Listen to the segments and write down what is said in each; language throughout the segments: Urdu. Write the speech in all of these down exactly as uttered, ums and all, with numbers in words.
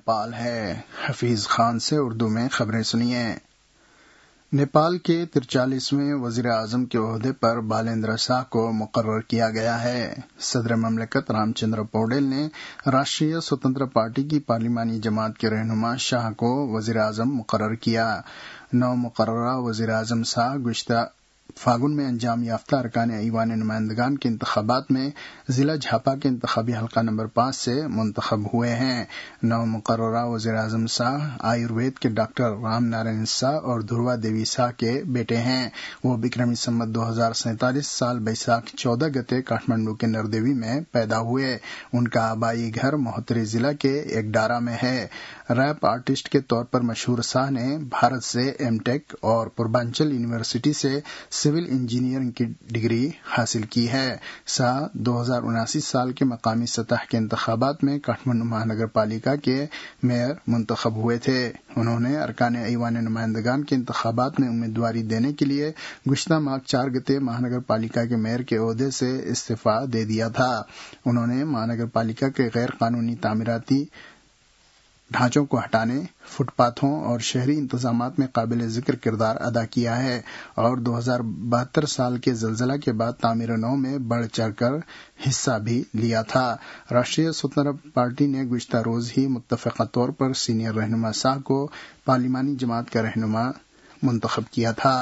نیپال ہے۔ حفیظ خان سے اردو میں خبریں سنیے۔ نیپال کے ترچالیسویں وزیر اعظم کے عہدے پر بالندر شاہ کو مقرر کیا گیا ہے۔ صدر مملکت رام چندر پوڈیل نے راشٹریہ سوتنترا پارٹی کی پارلیمانی جماعت کے رہنما شاہ کو وزیر اعظم مقرر کیا۔ نو مقررہ وزیر اعظم شاہ گزشتہ فاگن میں انجام یافتہ ارکان ایوان نمائندگان کے انتخابات میں ضلع جھاپا کے انتخابی حلقہ نمبر پانچ سے منتخب ہوئے ہیں۔ نو مقررہ وزیر اعظم شاہ آیوروید کے ڈاکٹر رام نارائن شاہ اور دھروا دیوی شاہ کے بیٹے ہیں۔ وہ بکرمی سمت دو ہزار سینتالیس سال بیساکھ چودہ گتے کاٹھمنڈو کے نردیوی میں پیدا ہوئے۔ ان کا آبائی گھر مہوتری ضلع کے ایک ڈارا میں ہے۔ ریپ آرٹسٹ کے طور پر مشہور شاہ نے بھارت سے ایم ٹیک اور پوربانچل یونیورسٹی سے سول انجینئرنگ کی ڈگری حاصل کی ہے۔ شاہ دو ہزار اناسی سال کے مقامی سطح کے انتخابات میں کاٹھمنڈو مہانگر پالیکا کے میئر منتخب ہوئے تھے۔ انہوں نے ارکان ایوان نمائندگان کے انتخابات میں امیدواری دینے کے لیے گزشتہ ماہ چار گتے مہانگر پالیکا کے میئر کے عہدے سے استعفی دے دیا تھا۔ انہوں نے مہانگر پالیکا کے غیر قانونی تعمیراتی ڈھانچوں کو ہٹانے، فٹ پاتھوں اور شہری انتظامات میں قابل ذکر کردار ادا کیا ہے اور دو ہزار بہتر سال کے زلزلہ کے بعد تعمیر نو میں بڑھ چڑھ کر حصہ بھی لیا تھا۔ راشٹریہ سوتنترا پارٹی نے گزشتہ روز ہی متفقہ طور پر سینئر رہنما شاہ کو پارلیمانی جماعت کا رہنما منتخب کیا تھا۔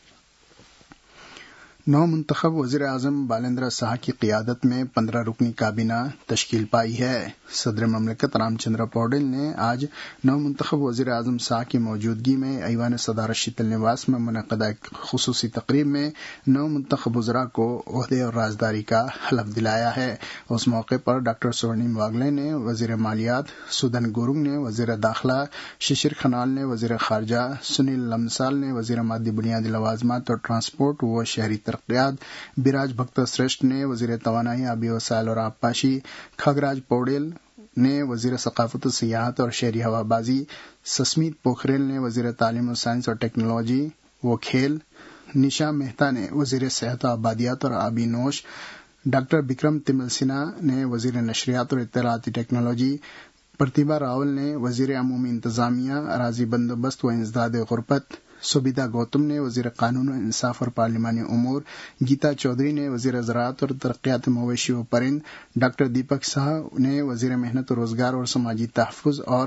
نو منتخب وزیر اعظم بالندر شاہ کی قیادت میں پندرہ رکنی کابینہ تشکیل پائی ہے۔ صدر مملکت رام چندر پوڈیل نے آج نو منتخب وزیر اعظم شاہ کی موجودگی میں ایوان صدارت شیتل نواس میں منعقدہ ایک خصوصی تقریب میں نو منتخب وزراء کو عہدے اور رازداری کا حلف دلایا ہے۔ اس موقع پر ڈاکٹر سورنیم واگلے نے وزیر مالیات، سودن گورنگ نے وزیر داخلہ، ششر کھنال نے وزیر خارجہ، سنیل لمسال نے وزیر مادی بنیادی لوازمات اور ٹرانسپورٹ و شہری ترقیات، براج بھکت شریشٹھ نے وزیر توانائی، آبی وسائل اور آبپاشی، کھگراج پوڈیل نے وزیر ثقافت و سیاحت اور شہری ہوا بازی، سسمیت پوکھریل نے وزیر تعلیم و سائنس اور ٹیکنالوجی و کھیل، نشا مہتا نے وزیر صحت و آبادیات اور آبی نوش، ڈاکٹر بکرم تمل سنہا نے وزیر نشریات اور اطلاعاتی ٹیکنالوجی، پرتیبھا راول نے وزیر عمومی انتظامیہ، اراضی بندوبست و انسداد غربت، سبیتا گوتم نے وزیر قانون و انصاف اور پارلیمانی امور، گیتا چودھری نے وزیر زراعت اور ترقیات مویشی و پرند، ڈاکٹر دیپک ساہ نے وزیر محنت و روزگار اور سماجی تحفظ اور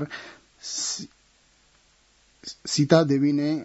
سیتا دیوی نے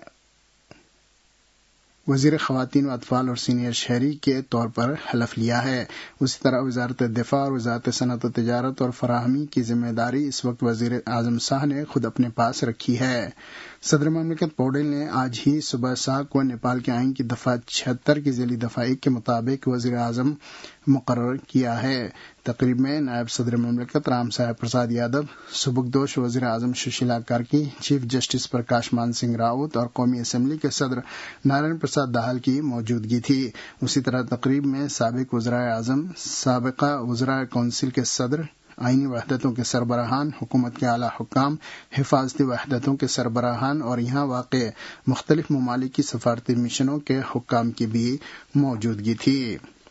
وزیر خواتین و اطفال اور سینئر شہری کے طور پر حلف لیا ہے۔ اسی طرح وزارت دفاع اور وزارت صنعت و تجارت اور فراہمی کی ذمہ داری اس وقت وزیر اعظم شاہ نے خود اپنے پاس رکھی ہے۔ صدر مملکت پوڈیل نے آج ہی صبح شاہ کو نیپال کے آئین کی دفعہ چھہتر کی ذیلی دفعہ ایک کے مطابق وزیر اعظم مقرر کیا ہے۔ تقریب میں نائب صدر مملکت رام سایہ پرساد یادو، سبکدوش وزیر اعظم سشیلا کارکی، چیف جسٹس پرکاش مان سنگھ راؤت اور قومی اسمبلی کے صدر نارائن پرساد دہال کی موجودگی تھی۔ اسی طرح تقریب میں سابق وزرائے اعظم، سابقہ وزرائے کونسل کے صدر، آئینی وحدتوں کے سربراہان، حکومت کے اعلیٰ حکام، حفاظتی وحدتوں کے سربراہان اور یہاں واقع مختلف ممالک کی سفارتی مشنوں کے حکام کی بھی موجودگی تھی۔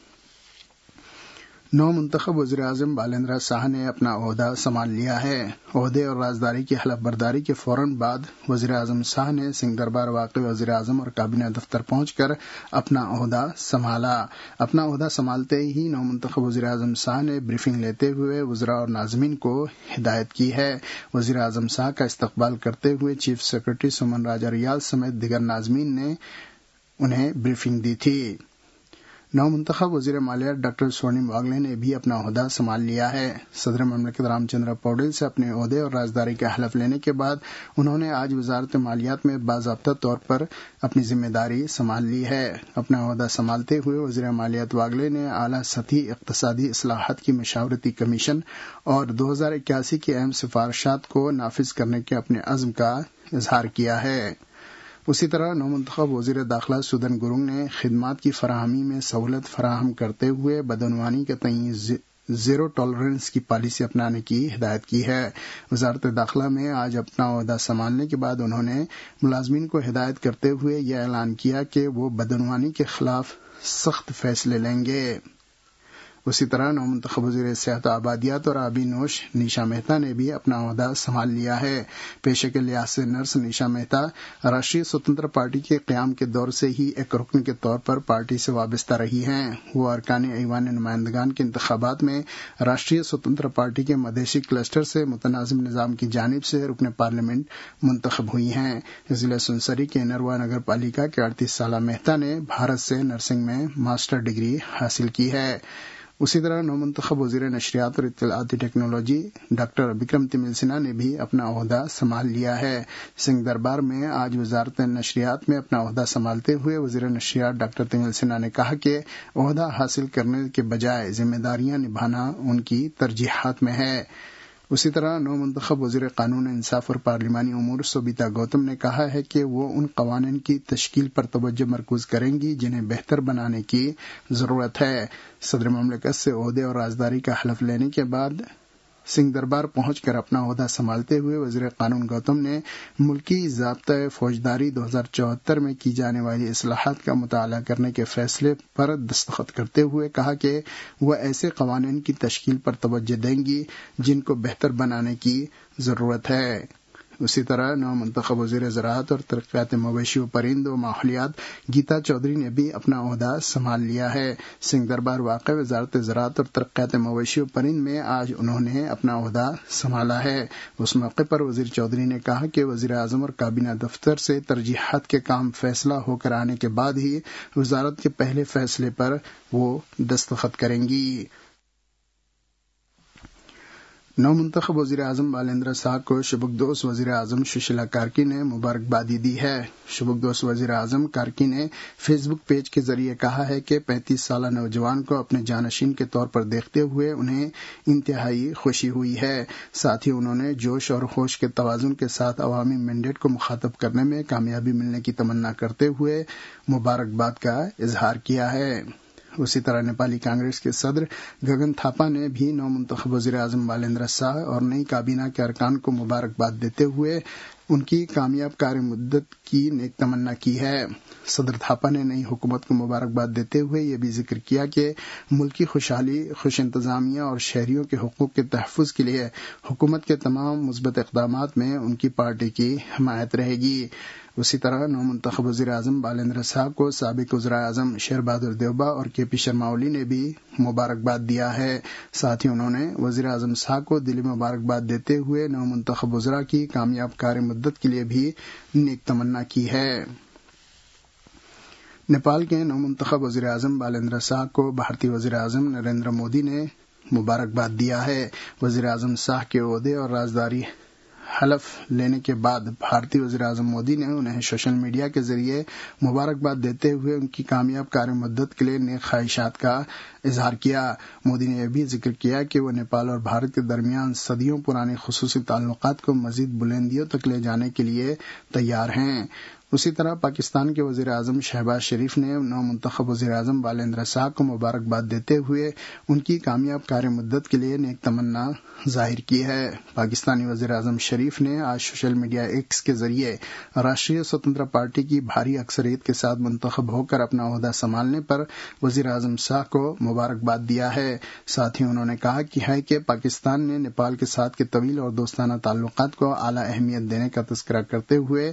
نو منتخب وزیر اعظم بالندر شاہ نے اپنا عہدہ سنبھال لیا ہے۔ عہدے اور رازداری کی حلف برداری کے فوراً بعد وزیر اعظم شاہ نے سنگھ دربار واقع وزیر اعظم اور کابینہ دفتر پہنچ کر اپنا عہدہ سنبھالا۔ اپنا عہدہ سنبھالتے ہی نو منتخب وزیر اعظم شاہ نے بریفنگ لیتے ہوئے وزراء اور ناظمین کو ہدایت کی ہے۔ وزیر اعظم شاہ کا استقبال کرتے ہوئے چیف سیکرٹری سمن راجا ریال سمیت دیگر ناظمین نے انہیں بریفنگ دی تھی۔ نو منتخب وزیر مالیات ڈاکٹر سورنیم واگلے نے بھی اپنا عہدہ سنبھال لیا ہے۔ صدر مملکت رام چندر پوڈیل سے اپنے عہدے اور رازداری کا حلف لینے کے بعد انہوں نے آج وزارت مالیات میں باضابطہ طور پر اپنی ذمہ داری سنبھال لی ہے۔ اپنا عہدہ سنبھالتے ہوئے وزیر مالیات واگلے نے اعلیٰ سطحی اقتصادی اصلاحات کی مشاورتی کمیشن اور دو ہزار اکیاسی کی اہم سفارشات کو نافذ کرنے کے اپنے عزم کا اظہار کیا ہے۔ اسی طرح نو منتخب وزیر داخلہ سودن گورنگ نے خدمات کی فراہمی میں سہولت فراہم کرتے ہوئے بدعنوانی کے تئیں زیرو ٹالرنس کی پالیسی اپنانے کی ہدایت کی ہے۔ وزارت داخلہ میں آج اپنا عہدہ سنبھالنے کے بعد انہوں نے ملازمین کو ہدایت کرتے ہوئے یہ اعلان کیا کہ وہ بدعنوانی کے خلاف سخت فیصلے لیں گے۔ اسی طرح نومنتخب وزیر صحت و آبادیات اور آبی نوش نیشا مہتا نے بھی اپنا عہدہ سنبھال لیا ہے۔ پیشے کے لحاظ سے نرس نیشا مہتا راشٹریہ سوتنتر پارٹی کے قیام کے دور سے ہی ایک رکن کے طور پر پارٹی سے وابستہ رہی ہیں۔ وہ ارکان ایوان نمائندگان کے انتخابات میں راشٹریہ سوتنتر پارٹی کے مدھیشی کلسٹر سے متنازع نظام کی جانب سے رکن پارلیمنٹ منتخب ہوئی ہیں۔ ضلع سنسری کے نروا نگر پالیکا کے اڑتیس سالہ مہتا نے بھارت سے نرسنگ میں ماسٹر ڈگری حاصل کی ہے۔ اسی طرح نومنتخب وزیر نشریات اور اطلاعاتی ٹیکنالوجی ڈاکٹر بکرم تمل سنہا نے بھی اپنا عہدہ سنبھال لیا ہے۔ سنگھ دربار میں آج وزارت نشریات میں اپنا عہدہ سنبھالتے ہوئے وزیر نشریات ڈاکٹر تمل سنہا نے کہا کہ عہدہ حاصل کرنے کے بجائے ذمہ داریاں نبھانا ان کی ترجیحات میں ہے۔ اسی طرح نو منتخب وزیر قانون انصاف اور پارلیمانی امور سوبیتا گوتم نے کہا ہے کہ وہ ان قوانین کی تشکیل پر توجہ مرکوز کریں گی جنہیں بہتر بنانے کی ضرورت ہے۔ صدر مملکت سے عہدے اور رازداری کا حلف لینے کے بعد سنگھ دربار پہنچ کر اپنا عہدہ سنبھالتے ہوئے وزیر قانون گوتم نے ملکی ضابطۂ فوجداری دو ہزار چوہتر میں کی جانے والی اصلاحات کا مطالعہ کرنے کے فیصلے پر دستخط کرتے ہوئے کہا کہ وہ ایسے قوانین کی تشکیل پر توجہ دیں گی جن کو بہتر بنانے کی ضرورت ہے۔ اسی طرح نو منتخب وزیر زراعت اور ترقیات مویشی و پرند و ماحولیات گیتا چودھری نے بھی اپنا عہدہ سنبھال لیا ہے۔ سنگھ دربار واقع وزارت زراعت اور ترقیات مویشی و پرند میں آج انہوں نے اپنا عہدہ سنبھالا ہے۔ اس موقع پر وزیر چودھری نے کہا کہ وزیر اعظم اور کابینہ دفتر سے ترجیحات کے کام فیصلہ ہو کر آنے کے بعد ہی وزارت کے پہلے فیصلے پر وہ دستخط کریں گی۔ نو منتخب وزیر اعظم بالیندر شاہ کو شبکدوش وزیر اعظم سشیلا کارکی نے مبارکبادی دی ہے۔ شبکدوش وزیر اعظم کارکی نے فیس بک پیج کے ذریعے کہا ہے کہ پینتیس سالہ نوجوان کو اپنے جانشین کے طور پر دیکھتے ہوئے انہیں انتہائی خوشی ہوئی ہے۔ ساتھ ہی انہوں نے جوش اور ہوش کے توازن کے ساتھ عوامی مینڈیٹ کو مخاطب کرنے میں کامیابی ملنے کی تمنا کرتے ہوئے مبارکباد کا اظہار کیا ہے۔ اسی طرح نیپالی کانگریس کے صدر گگن تھاپا نے بھی نو منتخب وزیر اعظم بالیندر شاہ اور نئی کابینہ کے ارکان کو مبارکباد دیتے ہوئے ان کی کامیاب کاری مدت کی نیک تمنا کی ہے۔ صدر تھاپا نے نئی حکومت کو مبارکباد دیتے ہوئے یہ بھی ذکر کیا کہ ملکی خوشحالی، خوش انتظامیہ اور شہریوں کے حقوق کے تحفظ کے لیے حکومت کے تمام مثبت اقدامات میں ان کی پارٹی کی حمایت رہے گی۔ اسی طرح نو منتخب وزیر اعظم بالیندر شاہ کو سابق وزراء اعظم شیر بہادر دیوبا اور کے پی شرما اولی نے بھی مبارکباد دیا ہے۔ ساتھ ہی انہوں نے وزیر اعظم شاہ کو دلی مبارکباد دیتے ہوئے نو منتخب وزراء کی کامیاب کاری مدت کے لیے بھی نیک تمنا کی ہے۔ نیپال کے نو منتخب وزیر اعظم بالیندر شاہ کو بھارتی وزیر اعظم نریندر مودی نے مبارکباد دیا ہے۔ وزیر اعظم شاہ کے عہدے اور رازداری حلف لینے کے بعد بھارتی وزیر اعظم مودی نے انہیں سوشل میڈیا کے ذریعے مبارکباد دیتے ہوئے ان کی کامیاب کاری مدت کے لیے نیک خواہشات کا اظہار کیا۔ مودی نے یہ بھی ذکر کیا کہ وہ نیپال اور بھارت کے درمیان صدیوں پرانے خصوصی تعلقات کو مزید بلندیوں تک لے جانے کے لیے تیار ہیں۔ اسی طرح پاکستان کے وزیر اعظم شہباز شریف نے نو منتخب وزیر اعظم بالیندر شاہ کو مبارکباد دیتے ہوئے ان کی کامیاب کاری مدت کے لیے نیک تمنا ظاہر کی ہے۔ پاکستانی وزیر اعظم شریف نے آج سوشل میڈیا ایکس کے ذریعے راشٹریہ سوتنتر پارٹی کی بھاری اکثریت کے ساتھ منتخب ہو کر اپنا عہدہ سنبھالنے پر وزیر اعظم شاہ کو مبارکباد دیا ہے۔ ساتھ ہی انہوں نے کہا کہ ہے کہ پاکستان نے نیپال کے ساتھ کے طویل اور دوستانہ تعلقات کو اعلیٰ اہمیت دینے کا تذکرہ کرتے ہوئے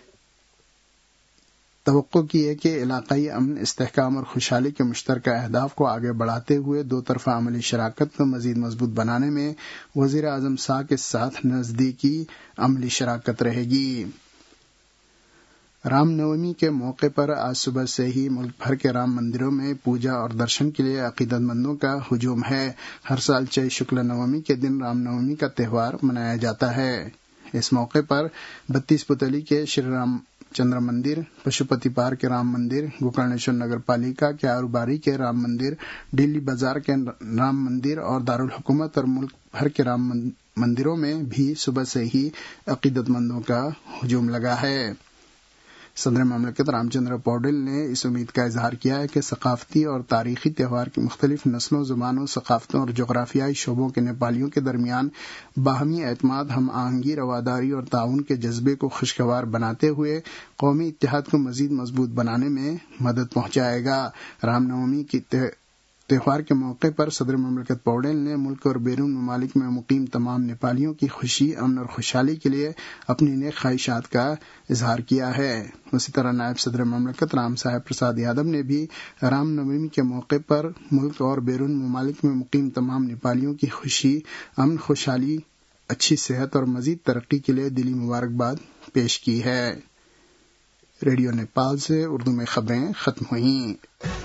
توقع کی ہے کہ علاقائی امن، استحکام اور خوشحالی کے مشترکہ اہداف کو آگے بڑھاتے ہوئے دو طرفہ عملی شراکت کو مزید مضبوط بنانے میں وزیر اعظم شاہ کے ساتھ نزدیکی عملی شراکت رہے گی۔ رام نومی کے موقع پر آج صبح سے ہی ملک بھر کے رام مندروں میں پوجا اور درشن کے لیے عقیدت مندوں کا ہجوم ہے۔ ہر سال چیت شکل نومی کے دن رام نومی کا تہوار منایا جاتا ہے۔ اس موقع پر بتیس پتلی کے شری رام چندر مندر، پشوپتی پارک کے رام مندر، گوکرنیشور نگر پالیکا کے آروباری کے رام مندر، ڈیلی بازار کے رام مندر اور دارالحکومت اور ملک بھر کے رام مندروں میں بھی صبح سے ہی عقیدت مندوں کا ہجوم لگا ہے۔ صدر مملکت رام چندر پوڈل نے اس امید کا اظہار کیا ہے کہ ثقافتی اور تاریخی تہوار کی مختلف نسلوں، زبانوں، ثقافتوں اور جغرافیائی شعبوں کے نیپالیوں کے درمیان باہمی اعتماد، ہم آہنگی، رواداری اور تعاون کے جذبے کو خوشگوار بناتے ہوئے قومی اتحاد کو مزید مضبوط بنانے میں مدد پہنچائے گا۔ رام نومی کی تہوار کے موقع پر صدر مملکت پوڈیل نے ملک اور بیرون ممالک میں مقیم تمام نیپالیوں کی خوشی، امن اور خوشحالی کے لیے اپنی نیک خواہشات کا اظہار کیا ہے۔ اسی طرح نائب صدر مملکت رام صاحب پرساد یادو نے بھی رام نومی کے موقع پر ملک اور بیرون ممالک میں مقیم تمام نیپالیوں کی خوشی، امن، خوشحالی، اچھی صحت اور مزید ترقی کے لیے دلی مبارکباد پیش کی ہے۔ ریڈیو نیپال سے اردو میں خبریں ختم ہوئیں۔